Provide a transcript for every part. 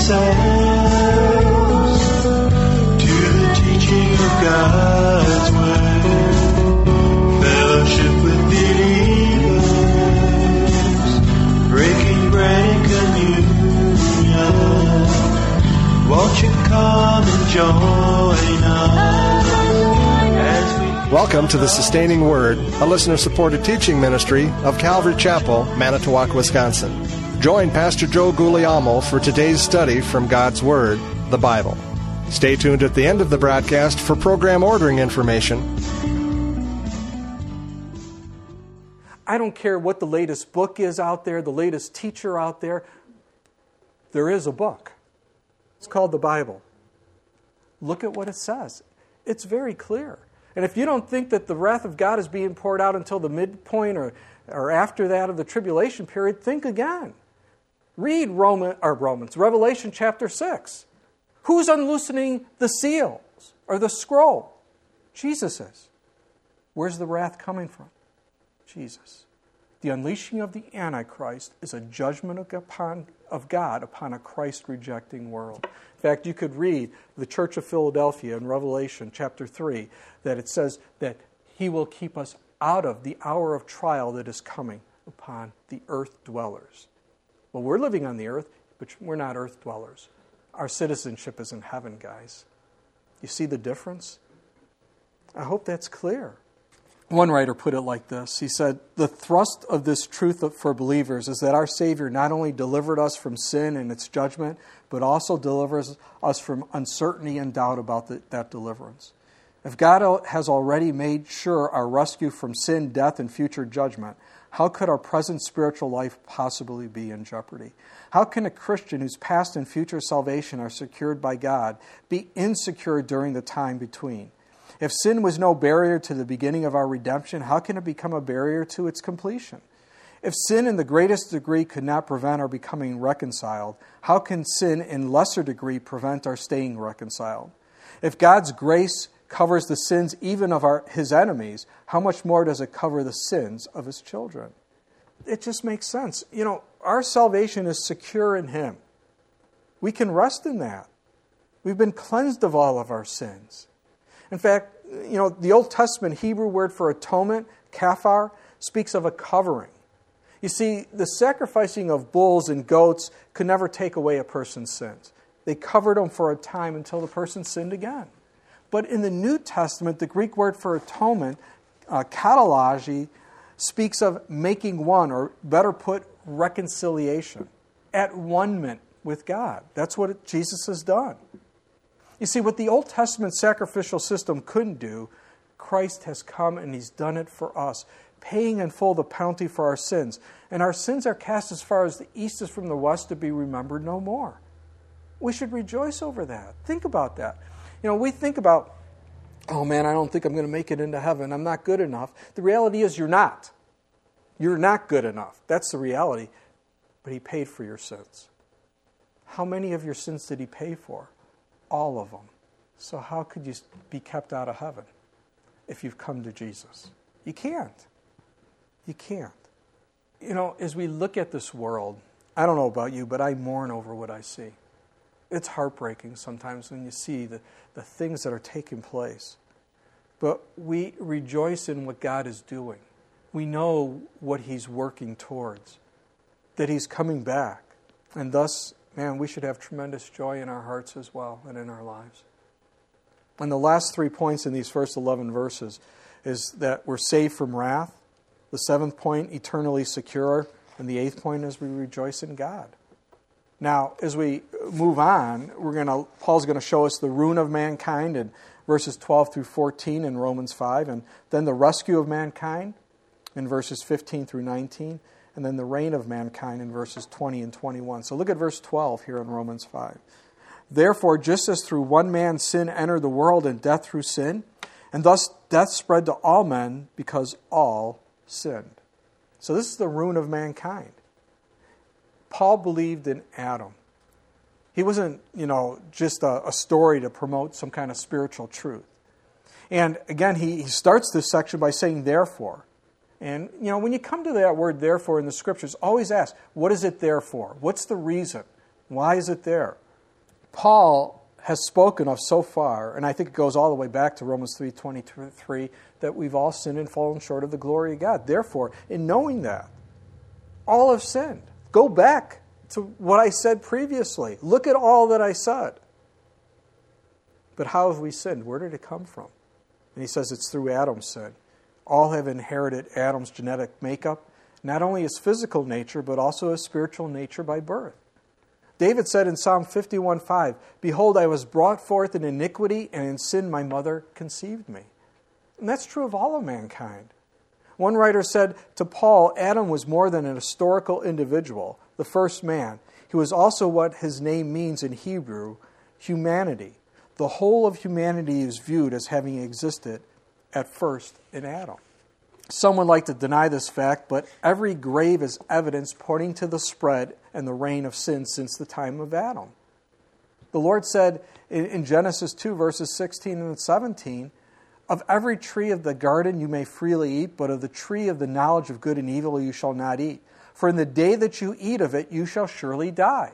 ourselves to the teaching of God's Word. Fellowship with believers, breaking bread and communion. Won't you come and join us as we... Welcome to the Sustaining Word, a listener-supported teaching ministry of Calvary Chapel, Manitowoc, Wisconsin. Join Pastor Joe Guglielmo for today's study from God's Word, the Bible. Stay tuned at the end of the broadcast for program ordering information. I don't care what the latest book is out there, the latest teacher out there. There is a book. It's called the Bible. Look at what it says. It's very clear. And if you don't think that the wrath of God is being poured out until the midpoint or after that of the tribulation period, think again. Read Revelation chapter 6. Who's unloosening the seals or the scroll? Jesus is. Where's the wrath coming from? Jesus. The unleashing of the Antichrist is a judgment of God upon a Christ-rejecting world. In fact, you could read the Church of Philadelphia in Revelation chapter 3, that it says that He will keep us out of the hour of trial that is coming upon the earth dwellers. Well, we're living on the earth, but we're not earth dwellers. Our citizenship is in heaven, guys. You see the difference? I hope that's clear. One writer put it like this. He said, the thrust of this truth for believers is that our Savior not only delivered us from sin and its judgment, but also delivers us from uncertainty and doubt about that deliverance. If God has already made sure our rescue from sin, death, and future judgment, how could our present spiritual life possibly be in jeopardy? How can a Christian whose past and future salvation are secured by God be insecure during the time between? If sin was no barrier to the beginning of our redemption, how can it become a barrier to its completion? If sin in the greatest degree could not prevent our becoming reconciled, how can sin in lesser degree prevent our staying reconciled? If God's grace covers the sins even of His enemies, how much more does it cover the sins of His children? It just makes sense. You know, our salvation is secure in Him. We can rest in that. We've been cleansed of all of our sins. In fact, you know, the Old Testament Hebrew word for atonement, kafar, speaks of a covering. You see, the sacrificing of bulls and goats could never take away a person's sins. They covered them for a time until the person sinned again. But in the New Testament, the Greek word for atonement, katallagi, speaks of making one, or better put, reconciliation, at one-ment with God. That's what Jesus has done. You see, what the Old Testament sacrificial system couldn't do, Christ has come and He's done it for us, paying in full the penalty for our sins. And our sins are cast as far as the east is from the west, to be remembered no more. We should rejoice over that. Think about that. You know, we think about, oh man, I don't think I'm going to make it into heaven. I'm not good enough. The reality is you're not. You're not good enough. That's the reality. But He paid for your sins. How many of your sins did He pay for? All of them. So how could you be kept out of heaven if you've come to Jesus? You can't. You can't. You know, as we look at this world, I don't know about you, but I mourn over what I see. It's heartbreaking sometimes when you see the things that are taking place. But we rejoice in what God is doing. We know what He's working towards, that He's coming back. And thus, man, we should have tremendous joy in our hearts as well and in our lives. And the last 3 points in these first 11 verses is that we're saved from wrath. The 7th point, eternally secure. And the 8th point is we rejoice in God. Now, as we move on, Paul's going to show us the ruin of mankind in verses 12 through 14 in Romans 5, and then the rescue of mankind in verses 15 through 19, and then the reign of mankind in verses 20 and 21. So look at verse 12 here in Romans 5. Therefore, just as through one man sin entered the world, and death through sin, and thus death spread to all men because all sinned. So this is the ruin of mankind. Paul believed in Adam. He wasn't, just a story to promote some kind of spiritual truth. And again, he starts this section by saying, therefore. And, when you come to that word, therefore, in the Scriptures, always ask, what is it there for? What's the reason? Why is it there? Paul has spoken of so far, and I think it goes all the way back to Romans 3:23, that we've all sinned and fallen short of the glory of God. Therefore, in knowing that, all have sinned. Go back to what I said previously. Look at all that I said. But how have we sinned? Where did it come from? And he says it's through Adam's sin. All have inherited Adam's genetic makeup, not only his physical nature, but also his spiritual nature by birth. David said in Psalm 51:5, "Behold, I was brought forth in iniquity, and in sin my mother conceived me." And that's true of all of mankind. One writer said to Paul, Adam was more than an historical individual, the first man. He was also what his name means in Hebrew, humanity. The whole of humanity is viewed as having existed at first in Adam. Some would like to deny this fact, but every grave is evidence pointing to the spread and the reign of sin since the time of Adam. The Lord said in Genesis 2, verses 16 and 17, "Of every tree of the garden you may freely eat, but of the tree of the knowledge of good and evil you shall not eat. For in the day that you eat of it, you shall surely die."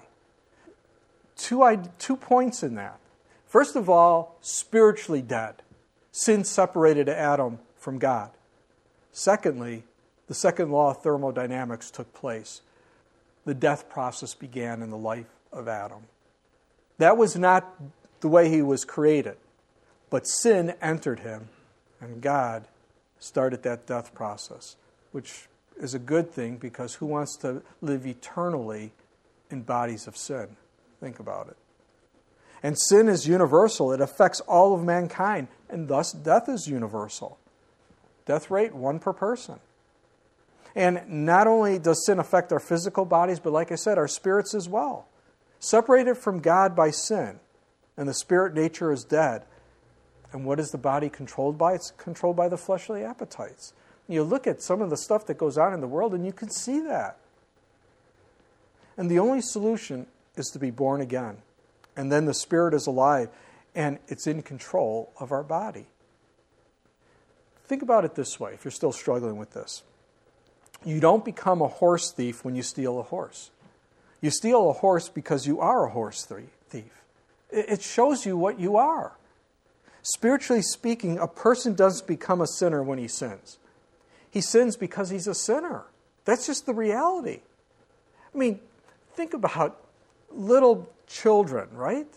Two points in that. First of all, spiritually dead. Sin separated Adam from God. Secondly, the second law of thermodynamics took place. The death process began in the life of Adam. That was not the way he was created, but sin entered him, and God started that death process, which is a good thing because who wants to live eternally in bodies of sin? Think about it. And sin is universal. It affects all of mankind, and thus death is universal. Death rate, 1 per person. And not only does sin affect our physical bodies, but like I said, our spirits as well. Separated from God by sin, and the spirit nature is dead. And what is the body controlled by? It's controlled by the fleshly appetites. You look at some of the stuff that goes on in the world, and you can see that. And the only solution is to be born again. And then the Spirit is alive, and it's in control of our body. Think about it this way, if you're still struggling with this. You don't become a horse thief when you steal a horse. You steal a horse because you are a horse thief. It shows you what you are. Spiritually speaking, a person doesn't become a sinner when he sins. He sins because he's a sinner. That's just the reality. I mean, think about little children, right?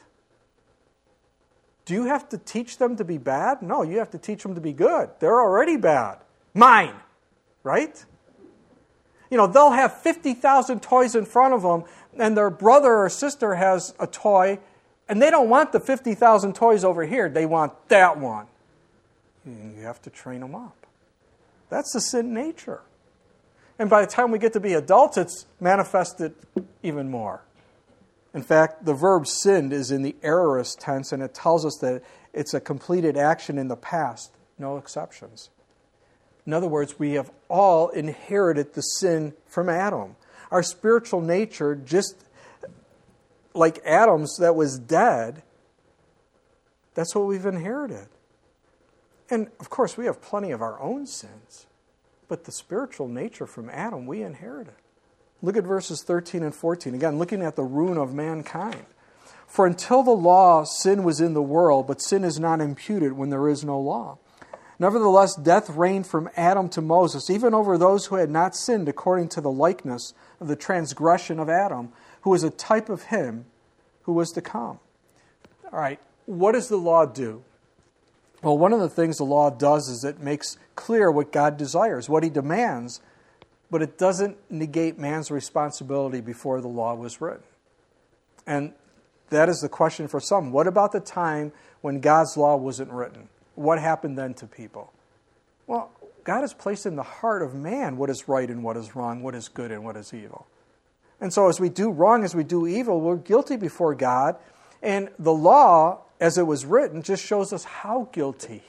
Do you have to teach them to be bad? No, you have to teach them to be good. They're already bad. Mine, right? You know, they'll have 50,000 toys in front of them, and their brother or sister has a toy, and they don't want the 50,000 toys over here. They want that one. And you have to train them up. That's the sin nature. And by the time we get to be adults, it's manifested even more. In fact, the verb sinned is in the aorist tense, and it tells us that it's a completed action in the past, no exceptions. In other words, we have all inherited the sin from Adam. Our spiritual nature, just like Adam's that was dead, that's what we've inherited. And of course, we have plenty of our own sins, but the spiritual nature from Adam, we inherited. Look at verses 13 and 14. Again, looking at the ruin of mankind. "For until the law, sin was in the world, but sin is not imputed when there is no law. Nevertheless, death reigned from Adam to Moses, even over those who had not sinned according to the likeness of the transgression of Adam, who was a type of him who was to come." All right, what does the law do? Well, one of the things the law does is it makes clear what God desires, what he demands, but it doesn't negate man's responsibility before the law was written. And that is the question for some. What about the time when God's law wasn't written? What happened then to people? Well, God has placed in the heart of man what is right and what is wrong, what is good and what is evil. And so as we do wrong, as we do evil, we're guilty before God. And the law, as it was written, just shows us how guilty.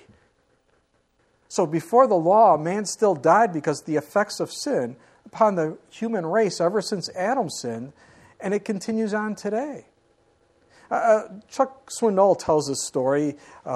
So before the law, man still died because the effects of sin upon the human race ever since Adam sinned, and it continues on today. Chuck Swindoll tells this story.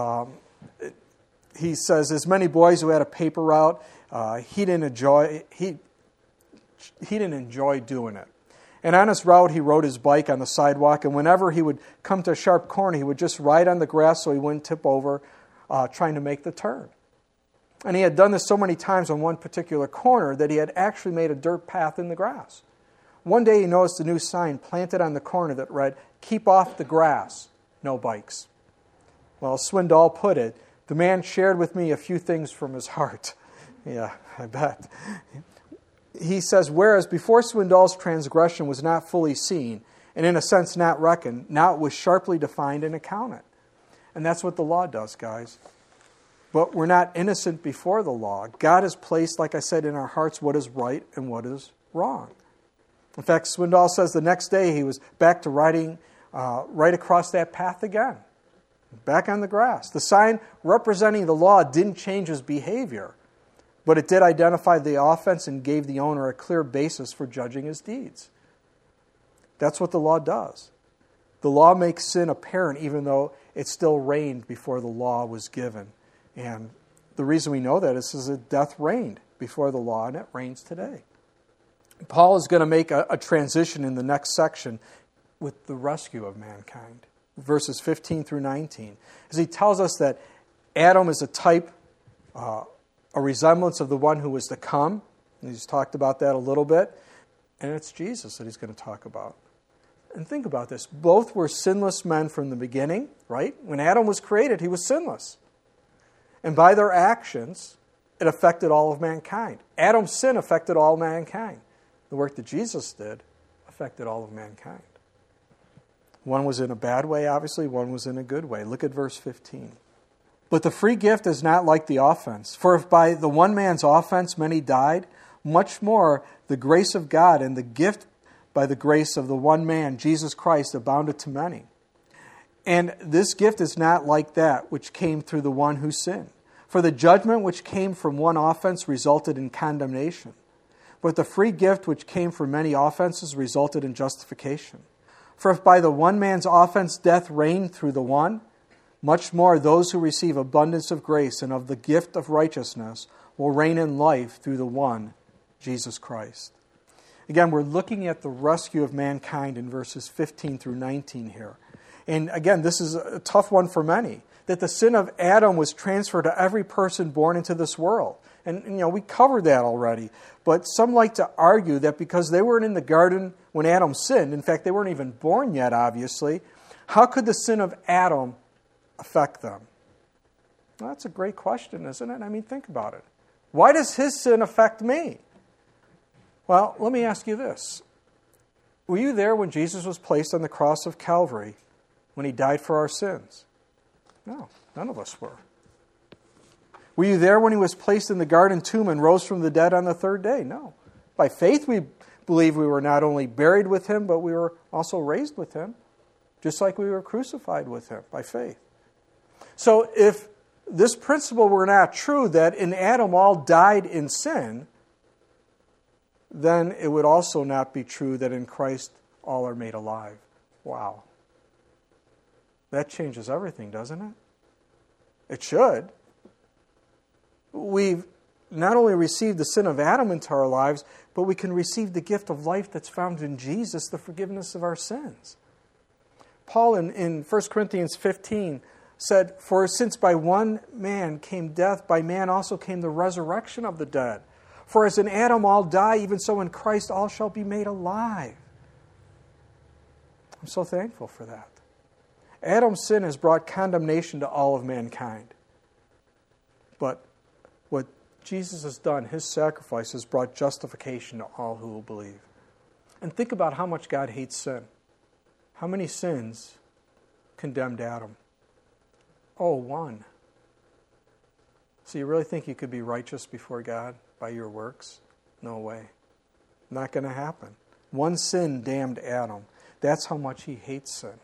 He says, as many boys who had a paper route, he didn't enjoy doing it. And on his route, he rode his bike on the sidewalk, and whenever he would come to a sharp corner, he would just ride on the grass so he wouldn't tip over trying to make the turn. And he had done this so many times on one particular corner that he had actually made a dirt path in the grass. One day he noticed a new sign planted on the corner that read, "Keep off the grass, no bikes." Well, as Swindoll put it, the man shared with me a few things from his heart. Yeah, I bet. He says, whereas before Swindoll's transgression was not fully seen, and in a sense not reckoned, now it was sharply defined and accounted. And that's what the law does, guys. But we're not innocent before the law. God has placed, like I said, in our hearts what is right and what is wrong. In fact, Swindoll says the next day he was back to riding right across that path again, back on the grass. The sign representing the law didn't change his behavior, but it did identify the offense and gave the owner a clear basis for judging his deeds. That's what the law does. The law makes sin apparent even though it still reigned before the law was given. And the reason we know that is that death reigned before the law, and it reigns today. Paul is going to make a transition in the next section with the rescue of mankind, verses 15 through 19, as he tells us that Adam is a type, a resemblance of the one who was to come. And he's talked about that a little bit. And it's Jesus that he's going to talk about. And think about this. Both were sinless men from the beginning, right? When Adam was created, he was sinless. And by their actions, it affected all of mankind. Adam's sin affected all mankind. The work that Jesus did affected all of mankind. One was in a bad way, obviously. One was in a good way. Look at verse 15. But the free gift is not like the offense. For if by the one man's offense many died, much more the grace of God and the gift by the grace of the one man, Jesus Christ, abounded to many. And this gift is not like that which came through the one who sinned. For the judgment which came from one offense resulted in condemnation. But the free gift which came from many offenses resulted in justification. For if by the one man's offense death reigned through the one, much more those who receive abundance of grace and of the gift of righteousness will reign in life through the one, Jesus Christ. Again, we're looking at the rescue of mankind in verses 15 through 19 here. And again, this is a tough one for many, that the sin of Adam was transferred to every person born into this world. And we covered that already. But some like to argue that because they weren't in the garden when Adam sinned, in fact, they weren't even born yet, obviously, how could the sin of Adam affect them? Well, that's a great question, isn't it? I mean, think about it. Why does his sin affect me? Well, let me ask you this. Were you there when Jesus was placed on the cross of Calvary when he died for our sins? No, none of us were. Were you there when he was placed in the garden tomb and rose from the dead on the third day? No. By faith we believe we were not only buried with him, but we were also raised with him, just like we were crucified with him by faith. So if this principle were not true, that in Adam all died in sin, then it would also not be true that in Christ all are made alive. Wow. That changes everything, doesn't it? It should. We've not only received the sin of Adam into our lives, but we can receive the gift of life that's found in Jesus, the forgiveness of our sins. Paul in 1 Corinthians 15 said, "For since by one man came death, by man also came the resurrection of the dead. For as in Adam all die, even so in Christ all shall be made alive." I'm so thankful for that. Adam's sin has brought condemnation to all of mankind. But what Jesus has done, his sacrifice, has brought justification to all who will believe. And think about how much God hates sin. How many sins condemned Adam? Oh, one. So you really think you could be righteous before God by your works? No way. Not going to happen. One sin damned Adam. That's how much he hates sin.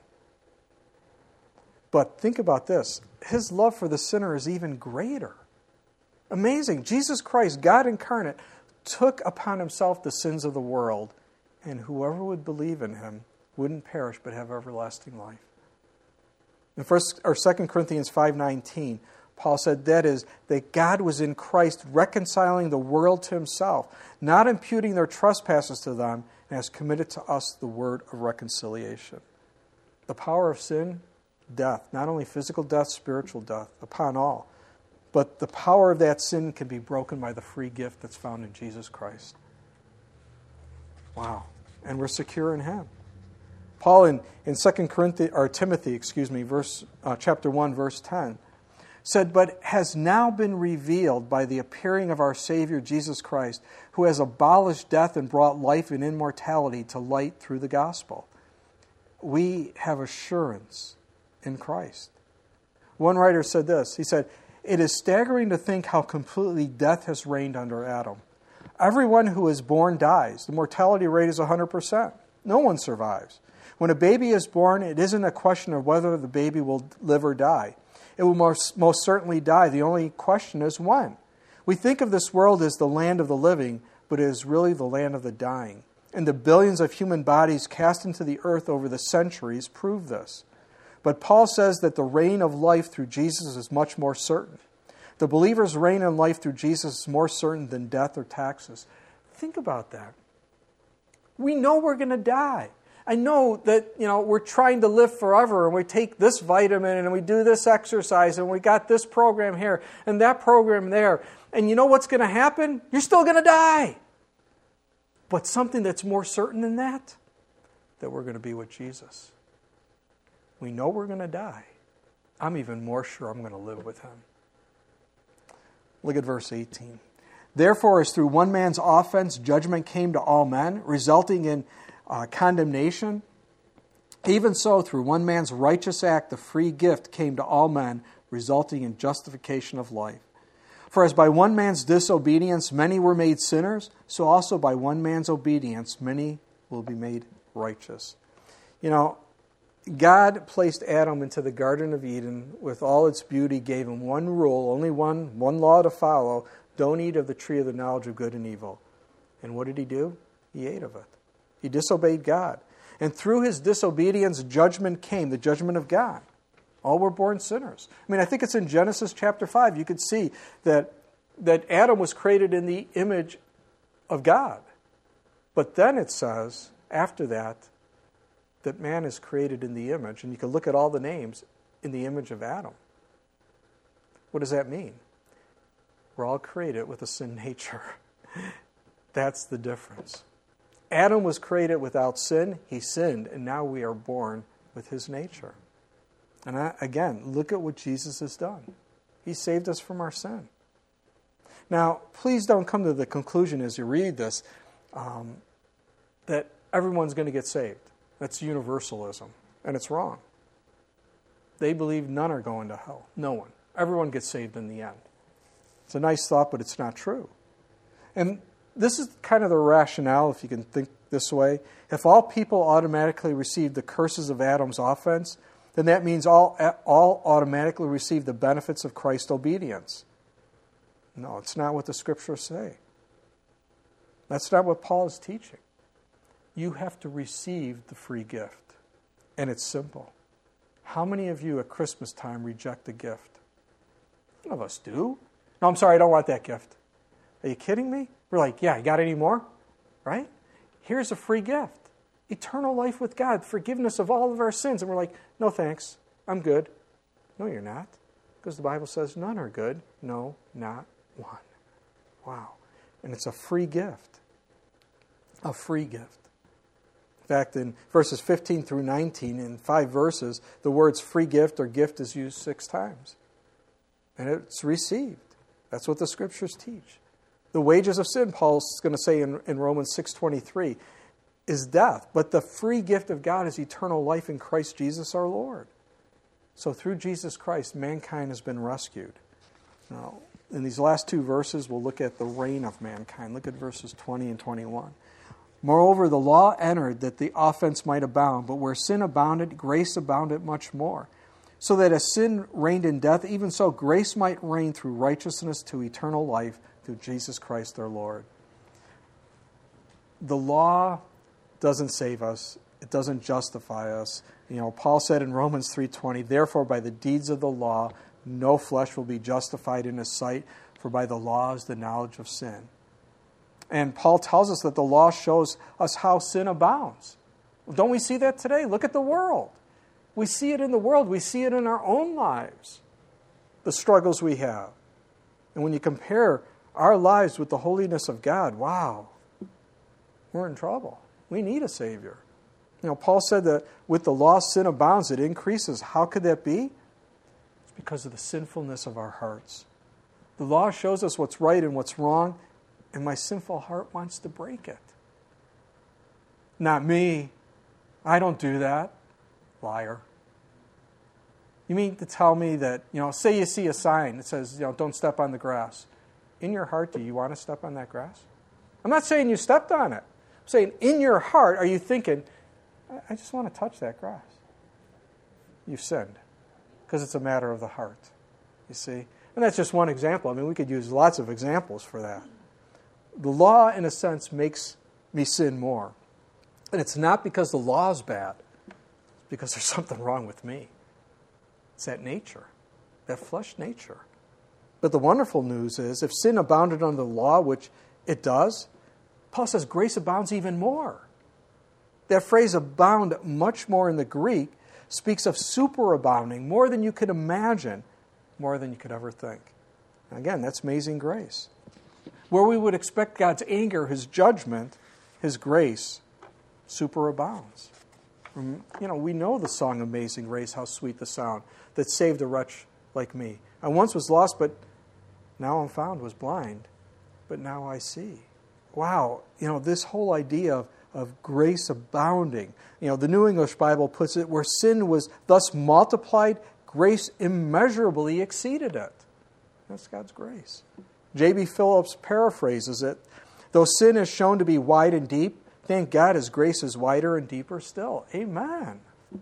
But think about this. His love for the sinner is even greater. Amazing. Jesus Christ, God incarnate, took upon himself the sins of the world, and whoever would believe in him wouldn't perish but have everlasting life. In 2 Corinthians 5:19, Paul said, that is, that God was in Christ reconciling the world to himself, not imputing their trespasses to them, and has committed to us the word of reconciliation. The power of sin, death, not only physical death, spiritual death, upon all. But the power of that sin can be broken by the free gift that's found in Jesus Christ. Wow. And we're secure in Him. Paul in 2 Timothy, chapter 1, verse 10, said, "But has now been revealed by the appearing of our Savior Jesus Christ, who has abolished death and brought life and immortality to light through the gospel." We have assurance in Christ. One writer said this. He said, "It is staggering to think how completely death has reigned under Adam. Everyone who is born dies. The mortality rate is 100%. No one survives. When a baby is born, it isn't a question of whether the baby will live or die. It will most certainly die. The only question is when. We think of this world as the land of the living, but it is really the land of the dying. And the billions of human bodies cast into the earth over the centuries prove this. But Paul says that the reign of life through Jesus is much more certain. The believer's reign in life through Jesus is more certain than death or taxes." Think about that. We know we're going to die. I know that, we're trying to live forever, and we take this vitamin and we do this exercise and we got this program here and that program there. And you know what's going to happen? You're still going to die. But something that's more certain than that we're going to be with Jesus. We know we're going to die. I'm even more sure I'm going to live with Him. Look at verse 18. "Therefore, as through one man's offense judgment came to all men, resulting in condemnation, even so through one man's righteous act the free gift came to all men, resulting in justification of life. For as by one man's disobedience many were made sinners, so also by one man's obedience many will be made righteous." God placed Adam into the Garden of Eden with all its beauty, gave him one rule, only one law to follow: don't eat of the tree of the knowledge of good and evil. And what did he do? He ate of it. He disobeyed God. And through his disobedience, judgment came, the judgment of God. All were born sinners. I think it's in Genesis chapter 5. You could see that Adam was created in the image of God. But then it says, after that man is created in the image. And you can look at all the names in the image of Adam. What does that mean? We're all created with a sin nature. That's the difference. Adam was created without sin. He sinned, and now we are born with his nature. And again, look at what Jesus has done. He saved us from our sin. Now, please don't come to the conclusion as you read this that everyone's going to get saved. That's universalism, and it's wrong. They believe none are going to hell. No one. Everyone gets saved in the end. It's a nice thought, but it's not true. And this is kind of the rationale, if you can think this way. If all people automatically receive the curses of Adam's offense, then that means all automatically receive the benefits of Christ's obedience. No, it's not what the Scriptures say. That's not what Paul is teaching. You have to receive the free gift. And it's simple. How many of you at Christmas time reject the gift? None of us do. No, I'm sorry, I don't want that gift. Are you kidding me? We're like, yeah, you got any more? Right? Here's a free gift. Eternal life with God, forgiveness of all of our sins. And we're like, no thanks, I'm good. No, you're not. Because the Bible says none are good. No, not one. Wow. And it's a free gift. A free gift. In fact, in verses 15 through 19, in 5 verses, the words free gift or gift is used 6 times. And it's received. That's what the Scriptures teach. The wages of sin, Paul's going to say in Romans 6:23, is death. But the free gift of God is eternal life in Christ Jesus our Lord. So through Jesus Christ, mankind has been rescued. Now, in these last 2 verses, we'll look at the reign of mankind. Look at verses 20 and 21. "Moreover, the law entered that the offense might abound, but where sin abounded, grace abounded much more. So that as sin reigned in death, even so grace might reign through righteousness to eternal life through Jesus Christ our Lord." The law doesn't save us. It doesn't justify us. Paul said in Romans 3:20, "Therefore by the deeds of the law, no flesh will be justified in his sight, for by the law is the knowledge of sin." And Paul tells us that the law shows us how sin abounds. Don't we see that today? Look at the world. We see it in the world. We see it in our own lives, the struggles we have. And when you compare our lives with the holiness of God, wow, we're in trouble. We need a Savior. Paul said that with the law, sin abounds, it increases. How could that be? It's because of the sinfulness of our hearts. The law shows us what's right and what's wrong, and my sinful heart wants to break it. Not me. I don't do that. Liar. You mean to tell me that, say you see a sign that says, don't step on the grass. In your heart, do you want to step on that grass? I'm not saying you stepped on it. I'm saying in your heart, are you thinking, I just want to touch that grass? You've sinned. Because it's a matter of the heart. You see? And that's just one example. I mean, we could use lots of examples for that. The law, in a sense, makes me sin more. And it's not because the law is bad. It's because there's something wrong with me. It's that nature, that flesh nature. But the wonderful news is, if sin abounded under the law, which it does, Paul says grace abounds even more. That phrase abound much more in the Greek speaks of superabounding, more than you could imagine, more than you could ever think. And again, that's amazing grace. Where we would expect God's anger, His judgment, His grace superabounds. We know the song Amazing Grace, how sweet the sound, that saved a wretch like me. I once was lost, but now I'm found, was blind, but now I see. Wow, this whole idea of grace abounding. The New English Bible puts it, where sin was thus multiplied, grace immeasurably exceeded it. That's God's grace. J.B. Phillips paraphrases it, though sin is shown to be wide and deep, thank God His grace is wider and deeper still. Amen.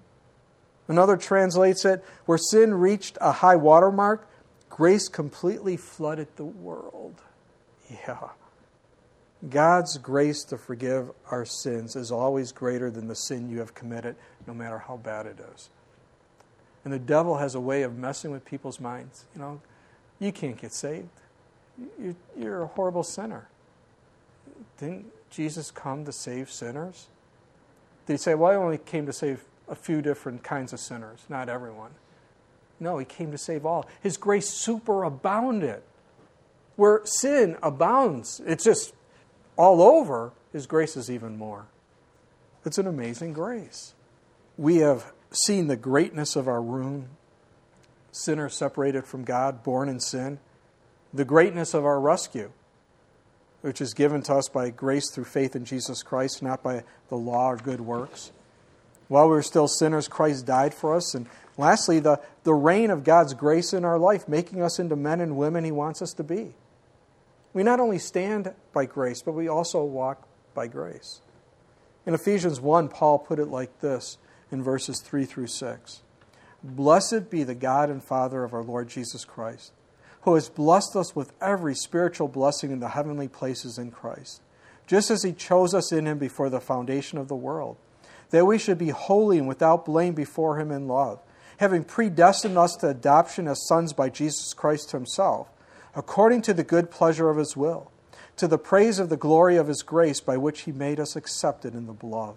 Another translates it, where sin reached a high water mark, grace completely flooded the world. Yeah. God's grace to forgive our sins is always greater than the sin you have committed, no matter how bad it is. And the devil has a way of messing with people's minds. You can't get saved. You're a horrible sinner. Didn't Jesus come to save sinners? Did He say, well, I only came to save a few different kinds of sinners, not everyone? No, He came to save all. His grace superabounded. Where sin abounds, it's just all over, His grace is even more. It's an amazing grace. We have seen the greatness of our ruin, sinners separated from God, born in sin, the greatness of our rescue, which is given to us by grace through faith in Jesus Christ, not by the law or good works. While we were still sinners, Christ died for us. And lastly, the reign of God's grace in our life, making us into men and women He wants us to be. We not only stand by grace, but we also walk by grace. In Ephesians 1, Paul put it like this in verses 3 through 6. Blessed be the God and Father of our Lord Jesus Christ, who has blessed us with every spiritual blessing in the heavenly places in Christ, just as He chose us in Him before the foundation of the world, that we should be holy and without blame before Him in love, having predestined us to adoption as sons by Jesus Christ Himself, according to the good pleasure of His will, to the praise of the glory of His grace by which He made us accepted in the beloved.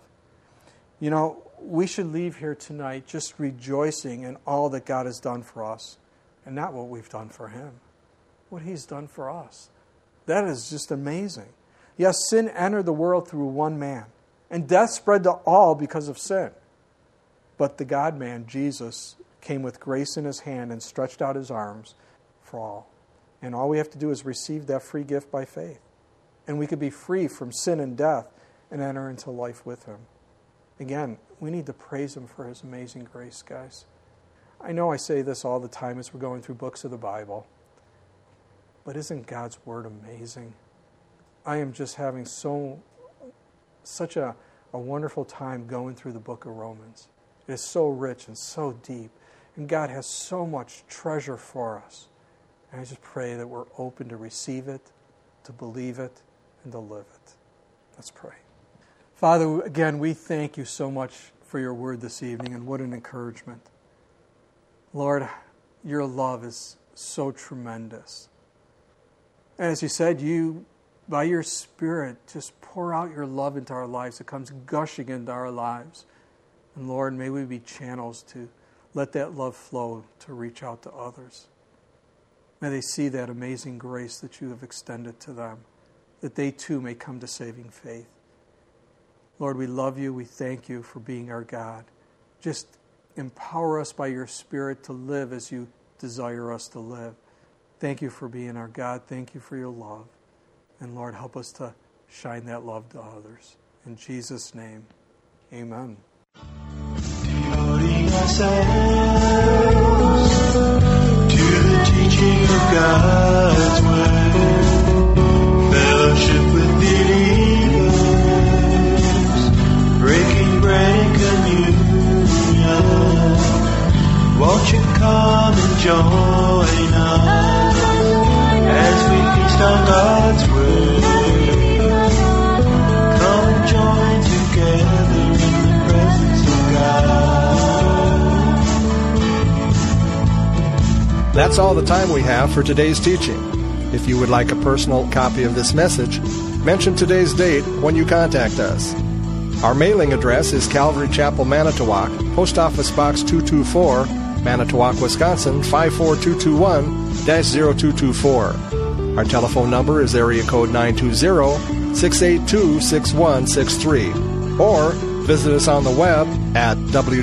We should leave here tonight just rejoicing in all that God has done for us, and not what we've done for Him, what He's done for us. That is just amazing. Yes, sin entered the world through one man, and death spread to all because of sin. But the God-man, Jesus, came with grace in His hand and stretched out His arms for all. And all we have to do is receive that free gift by faith. And we could be free from sin and death and enter into life with Him. Again, we need to praise Him for His amazing grace, guys. I know I say this all the time as we're going through books of the Bible, but isn't God's Word amazing? I am just having such a wonderful time going through the book of Romans. It is so rich and so deep, and God has so much treasure for us. And I just pray that we're open to receive it, to believe it, and to live it. Let's pray. Father, again, we thank You so much for Your word this evening, and what an encouragement. Lord, Your love is so tremendous. And as You said, You by your Spirit, just pour out your love into our lives. It comes gushing into our lives. And Lord, may we be channels to let that love flow to reach out to others. May they see that amazing grace that you have extended to them, that they too may come to saving faith. Lord, we love you. We thank you for being our God. Just empower us by your Spirit to live as you desire us to live. Thank you for being our God. Thank you for your love. And Lord, help us to shine that love to others. In Jesus' name, amen. Devoting ourselves to the teaching of God's Word, fellowship with believers, breaking bread and communion. Won't you come and join us as we feast on God's Word? Come and join together in the presence of God. That's all the time we have for today's teaching. If you would like a personal copy of this message, mention today's date when you contact us. Our mailing address is Calvary Chapel, Manitowoc, Post Office Box 224, Manitowoc, Wisconsin 54221-0224. Our telephone number is area code 920-682-6163. Or visit us on the web at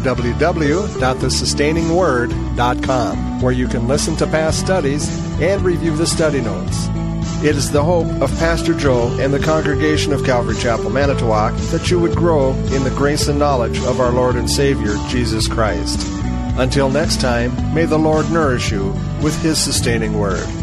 www.thesustainingword.com, where you can listen to past studies and review the study notes. It is the hope of Pastor Joe and the congregation of Calvary Chapel, Manitowoc, that you would grow in the grace and knowledge of our Lord and Savior, Jesus Christ. Until next time, may the Lord nourish you with His sustaining word.